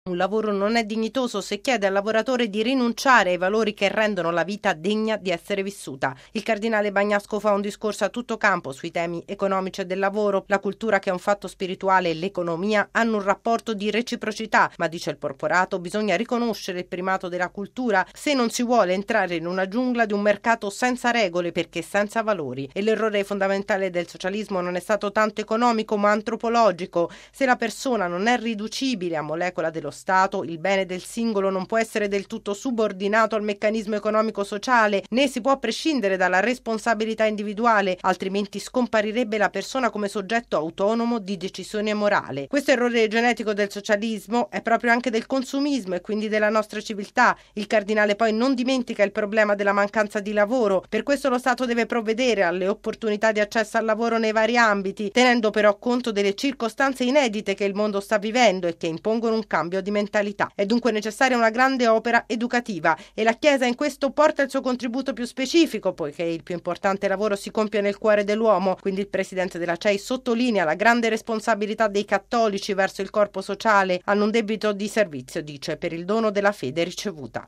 Un lavoro non è dignitoso se chiede al lavoratore di rinunciare ai valori che rendono la vita degna di essere vissuta. Il cardinale Bagnasco fa un discorso a tutto campo sui temi economici e del lavoro. La cultura, che è un fatto spirituale, e l'economia hanno un rapporto di reciprocità, ma dice il porporato bisogna riconoscere il primato della cultura se non si vuole entrare in una giungla di un mercato senza regole perché senza valori. E l'errore fondamentale del socialismo non è stato tanto economico ma antropologico. Se la persona non è riducibile a molecola dello Stato, il bene del singolo non può essere del tutto subordinato al meccanismo economico-sociale, né si può prescindere dalla responsabilità individuale, altrimenti scomparirebbe la persona come soggetto autonomo di decisione morale. Questo errore genetico del socialismo è proprio anche del consumismo e quindi della nostra civiltà. Il cardinale poi non dimentica il problema della mancanza di lavoro, per questo lo Stato deve provvedere alle opportunità di accesso al lavoro nei vari ambiti, tenendo però conto delle circostanze inedite che il mondo sta vivendo e che impongono un cambio di mentalità. È dunque necessaria una grande opera educativa e la Chiesa in questo porta il suo contributo più specifico, poiché il più importante lavoro si compie nel cuore dell'uomo. Quindi il presidente della CEI sottolinea la grande responsabilità dei cattolici verso il corpo sociale. Hanno un debito di servizio, dice, per il dono della fede ricevuta.